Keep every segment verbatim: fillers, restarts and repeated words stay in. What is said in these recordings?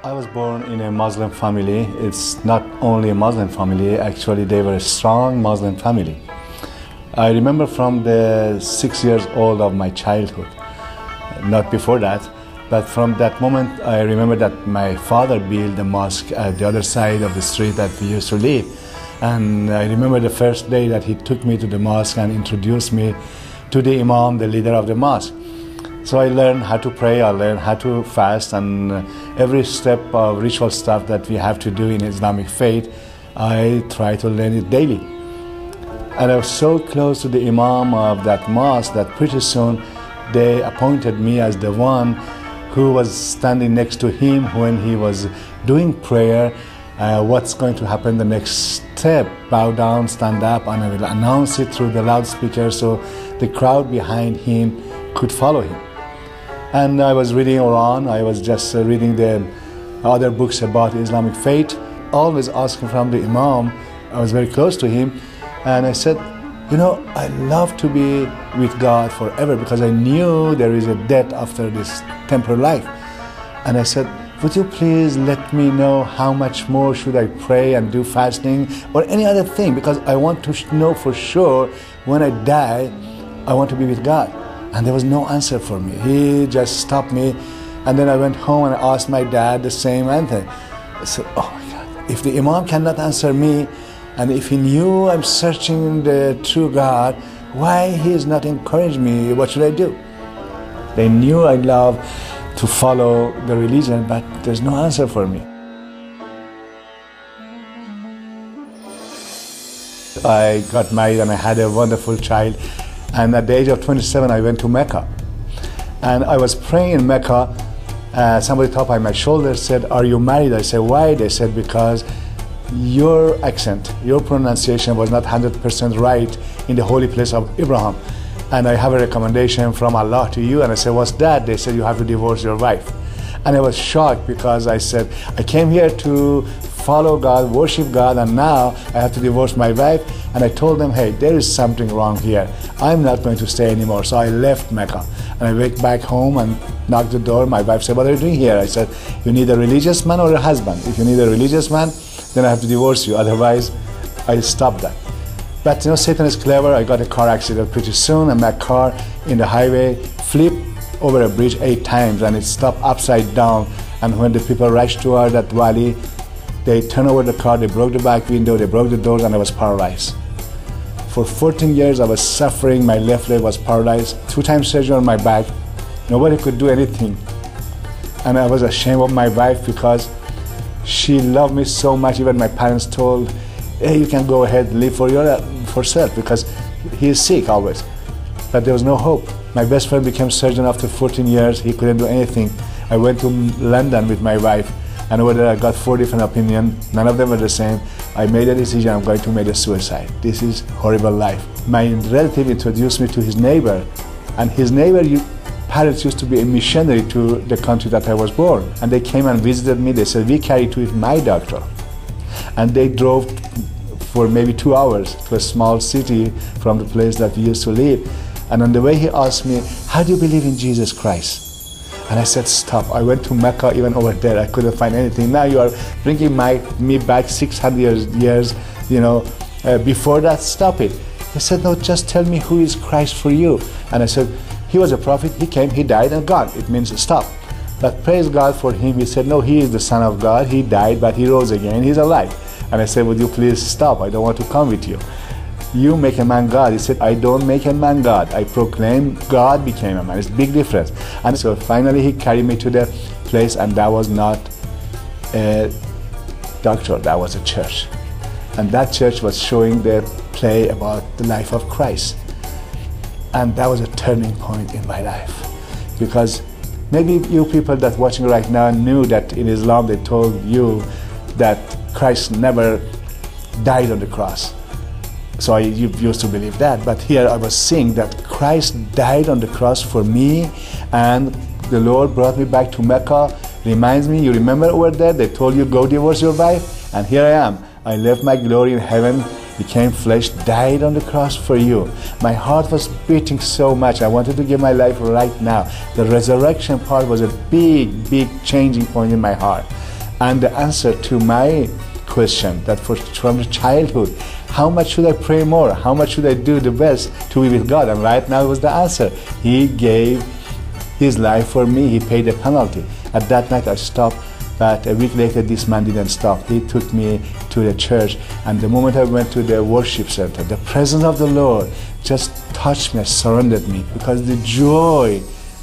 I was born in a Muslim family. It's not only a Muslim family, actually they were a strong Muslim family. I remember from the six years old of my childhood, not before that, but from that moment I remember that my father built a mosque at the other side of the street that we used to live. And I remember the first day that he took me to the mosque and introduced me to the imam, the leader of the mosque. So I learned how to pray, I learned how to fast, and every step of ritual stuff that we have to do in Islamic faith, I try to learn it daily. And I was so close to the imam of that mosque that pretty soon they appointed me as the one who was standing next to him when he was doing prayer. Uh, what's going to happen the next step? Bow down, stand up, and I will announce it through the loudspeaker so the crowd behind him could follow him. And I was reading Quran, I was just uh, reading the other books about Islamic faith, always asking from the imam. I was very close to him, and I said, you know, I love to be with God forever because I knew there is a death after this temporal life. And I said, would you please let me know how much more should I pray and do fasting or any other thing, because I want to know for sure when I die, I want to be with God. And there was no answer for me. He just stopped me, and then I went home and I asked my dad the same answer. I said, oh my God, if the imam cannot answer me, and if he knew I'm searching the true God, why he is not encouraging me? What should I do? They knew I love to follow the religion, but there's no answer for me. I got married and I had a wonderful child. And at the age of twenty-seven, I went to Mecca. And I was praying in Mecca. Uh, somebody tapped on my shoulder, said, are you married? I said, why? They said, because your accent, your pronunciation was not one hundred percent right in the holy place of Abraham. And I have a recommendation from Allah to you. And I said, what's that? They said, you have to divorce your wife. And I was shocked because I said, I came here to follow God, worship God, and now I have to divorce my wife. And I told them, hey, there is something wrong here. I'm not going to stay anymore. So I left Mecca. And I went back home and knocked the door. My wife said, what are you doing here? I said, you need a religious man or a husband? If you need a religious man, then I have to divorce you. Otherwise, I stopped that. But you know, Satan is clever. I got a car accident pretty soon, and my car in the highway flipped over a bridge eight times, and it stopped upside down. And when the people rushed toward that valley, they turned over the car, they broke the back window, they broke the doors, and I was paralyzed. For fourteen years, I was suffering. My left leg was paralyzed. Two times surgery on my back. Nobody could do anything. And I was ashamed of my wife because she loved me so much. Even my parents told, hey, you can go ahead, live for yourself, because he is sick always. But there was no hope. My best friend became surgeon after fourteen years. He couldn't do anything. I went to London with my wife, and over there I got four different opinions. None of them were the same. I made a decision, I'm going to make a suicide. This is horrible life. My relative introduced me to his neighbor, and his neighbor, you, parents used to be a missionary to the country that I was born. And they came and visited me. They said, we carry to my doctor. And they drove for maybe two hours to a small city from the place that we used to live. And on the way he asked me, how do you believe in Jesus Christ? And I said, stop. I went to Mecca, even over there, I couldn't find anything. Now you are bringing my, me back six hundred years, years you know, uh, before that, stop it. He said, no, just tell me who is Christ for you. And I said, he was a prophet, he came, he died, and gone. It means stop. But praise God for him. He said, no, he is the Son of God. He died, but he rose again. He's alive. And I said, would you please stop? I don't want to come with you. You make a man God. He said, I don't make a man God. I proclaim God became a man. It's a big difference. And so finally he carried me to the place, and that was not a doctor, that was a church. And that church was showing the play about the life of Christ. And that was a turning point in my life. Because maybe you people that watching right now knew that in Islam they told you that Christ never died on the cross. So I used to believe that, but here I was seeing that Christ died on the cross for me, and the Lord brought me back to Mecca. Reminds me, you remember over there, they told you go divorce your wife, and here I am. I left my glory in heaven, became flesh, died on the cross for you. My heart was beating so much, I wanted to give my life right now. The resurrection part was a big, big changing point in my heart. And the answer to my question, that for, from the childhood, how much should I pray more? How much should I do the best to be with God? And right now was the answer. He gave his life for me. He paid the penalty. At that night I stopped, but a week later this man didn't stop. He took me to the church, and the moment I went to the worship center, the presence of the Lord just touched me, surrounded me, because the joy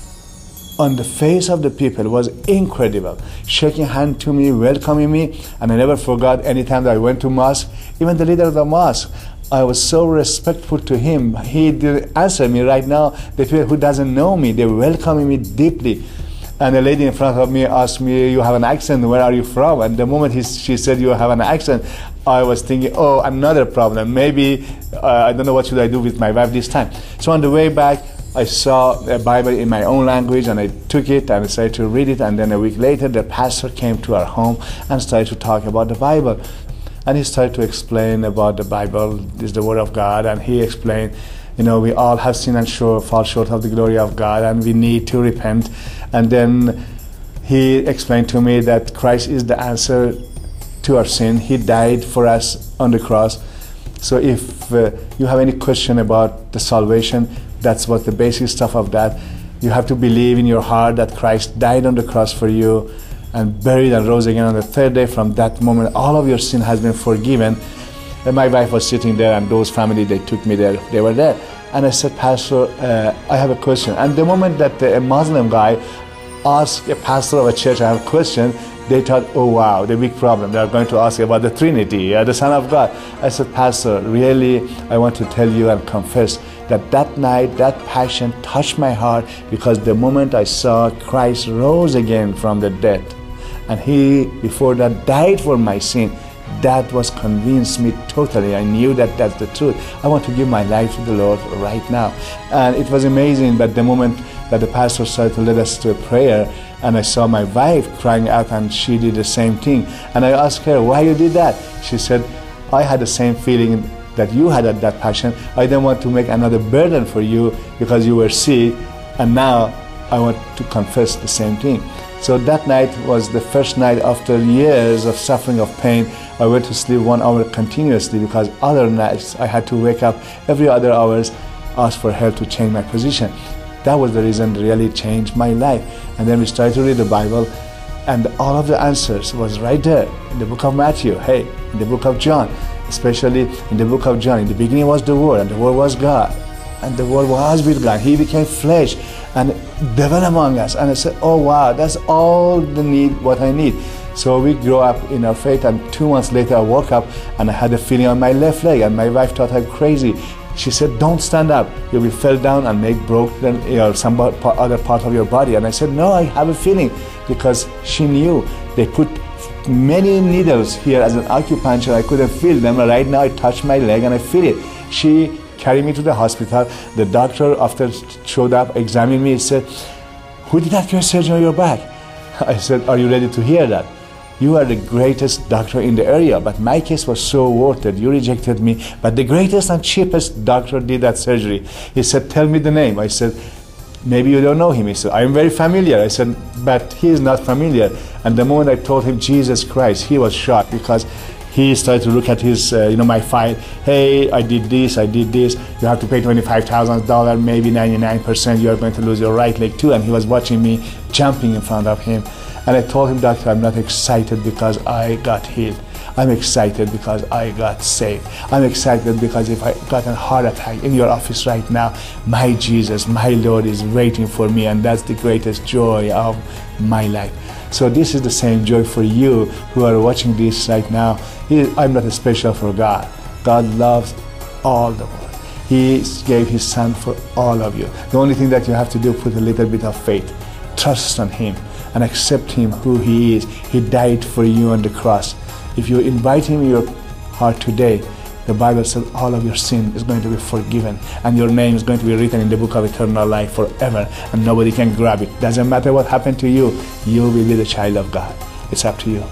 on the face of the people was incredible. Shaking hand to me, welcoming me, and I never forgot any time that I went to mosque, even the leader of the mosque, I was so respectful to him. He did answer me right now. The people who doesn't know me, they welcoming me deeply. And a lady in front of me asked me, you have an accent, where are you from? And the moment he, she said, you have an accent, I was thinking, oh, another problem. Maybe, uh, I don't know what should I do with my wife this time. So on the way back, I saw a Bible in my own language, and I took it and I started to read it. And then a week later, the pastor came to our home and started to talk about the Bible. And he started to explain about the Bible is the Word of God. And he explained, you know, we all have sinned and short, fall short of the glory of God, and we need to repent. And then he explained to me that Christ is the answer to our sin. He died for us on the cross. So if uh, you have any question about the salvation, that's what the basic stuff of that. You have to believe in your heart that Christ died on the cross for you and buried and rose again on the third day. From that moment, all of your sin has been forgiven. And my wife was sitting there, and those family, they took me there, they were there. And I said, Pastor, uh, I have a question. And the moment that the, a Muslim guy asked a pastor of a church, I have a question, they thought, oh wow, the big problem. They are going to ask about the Trinity, uh, the Son of God. I said, Pastor, really, I want to tell you and confess that that night, that passion touched my heart, because the moment I saw Christ rose again from the dead, and he, before that, died for my sin, that was convinced me totally. I knew that that's the truth. I want to give my life to the Lord right now. And it was amazing that the moment that the pastor started to lead us to a prayer, and I saw my wife crying out, and she did the same thing. And I asked her, why you did that? She said, I had the same feeling that you had at that passion. I didn't want to make another burden for you because you were sick, and now I want to confess the same thing. So that night was the first night after years of suffering of pain. I went to sleep one hour continuously, because other nights I had to wake up every other hours, ask for help to change my position. That was the reason that really changed my life. And then we started to read the Bible, and all of the answers was right there in the book of Matthew, hey, in the book of John, especially in the book of John. In the beginning was the Word, and the Word was God, and the Word was with God. He became flesh and dwelt among us. And I said, oh wow, that's all the need, what I need. So we grew up in our faith, and two months later I woke up and I had a feeling on my left leg, and my wife thought I'm crazy. She said, don't stand up, you will fall down and make broken, you know, some other part of your body. And I said, no, I have a feeling, because she knew they put many needles here as an acupuncture. I couldn't feel them. Right now I touch my leg and I feel it. She carried me to the hospital. The doctor, after showed up, examined me, he said, who did that surgery on your back? I said, are you ready to hear that? You are the greatest doctor in the area, but my case was so worth it. You rejected me, but the greatest and cheapest doctor did that surgery. He said, tell me the name. I said, maybe you don't know him. He said, I am very familiar. I said, but he is not familiar. And the moment I told him Jesus Christ, he was shocked, because he started to look at his, uh, you know, my file. Hey, I did this, I did this. You have to pay twenty-five thousand dollars, maybe ninety-nine percent. You are going to lose your right leg too. And he was watching me jumping in front of him. And I told him, doctor, I'm not excited because I got healed. I'm excited because I got saved. I'm excited because if I got a heart attack in your office right now, my Jesus, my Lord is waiting for me, and that's the greatest joy of my life. So this is the same joy for you who are watching this right now. I'm not special for God. God loves all the world. He gave His Son for all of you. The only thing that you have to do, put a little bit of faith, trust on Him, and accept Him who He is. He died for you on the cross. If you invite Him in your heart today, the Bible says all of your sin is going to be forgiven, and your name is going to be written in the book of eternal life forever, and nobody can grab it. Doesn't matter what happened to you, you will be the child of God. It's up to you.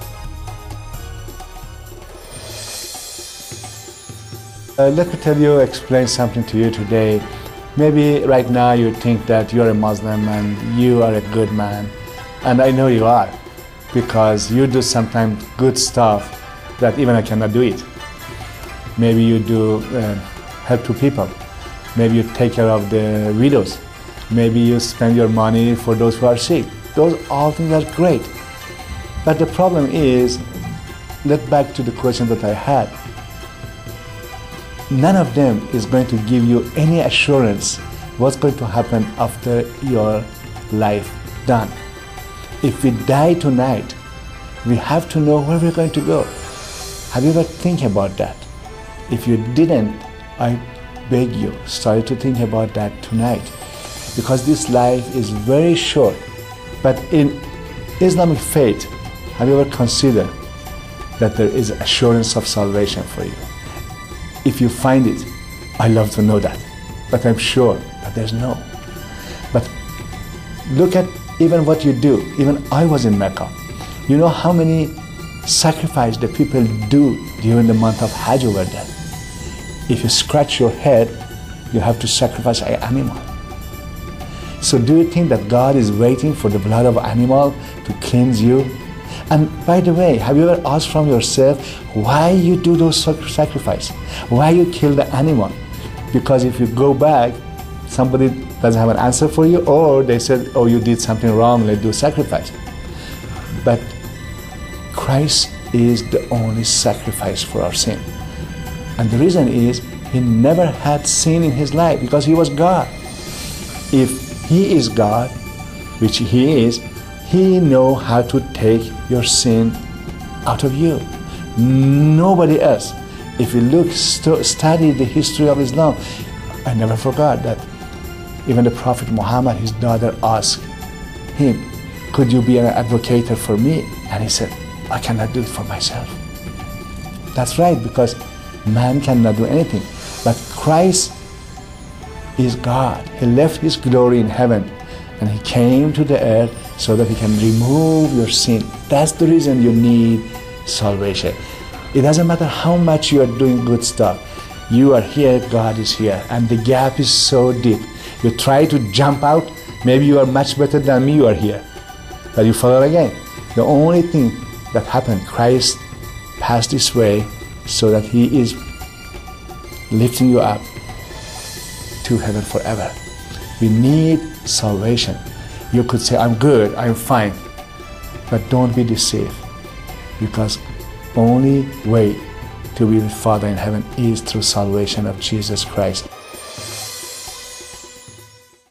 Uh, let me tell you, explain something to you today. Maybe right now you think that you're a Muslim and you are a good man, and I know you are. because you do sometimes good stuff that even I cannot do it. Maybe you do uh, help to people. Maybe you take care of the widows. Maybe you spend your money for those who are sick. Those all things are great. But the problem is, let's back to the question that I had. None of them is going to give you any assurance what's going to happen after your life done. If we die tonight, we have to know where we're going to go. Have you ever think about that? If you didn't, I beg you, start to think about that tonight. Because this life is very short. But in Islamic faith, have you ever considered that there is assurance of salvation for you? If you find it, I love to know that. But I'm sure that there's no. But look at even what you do. Even I was in Mecca. You know how many sacrifices the people do during the month of Hajj over there? If you scratch your head, you have to sacrifice an animal. So do you think that God is waiting for the blood of animal to cleanse you? And by the way, have you ever asked from yourself why you do those sacrifices? Why you kill the animal? Because if you go back, somebody doesn't have an answer for you, or they said, oh, you did something wrong, let's do sacrifice. But Christ is the only sacrifice for our sin. And the reason is, he never had sin in his life because he was God. If he is God, which he is, he knows how to take your sin out of you. Nobody else. If you look, st study the history of Islam, I never forgot that even the Prophet Muhammad, his daughter, asked him, could you be an advocate for me? And he said, I cannot do it for myself. That's right, because man cannot do anything. But Christ is God. He left his glory in heaven and he came to the earth so that he can remove your sin. That's the reason you need salvation. It doesn't matter how much you are doing good stuff. You are here, God is here, and the gap is so deep. You try to jump out, maybe you are much better than me, you are here. But you fall again. The only thing that happened, Christ passed this way so that he is lifting you up to heaven forever. We need salvation. You could say, I'm good, I'm fine. But don't be deceived, because only way to be with Father in heaven is through salvation of Jesus Christ.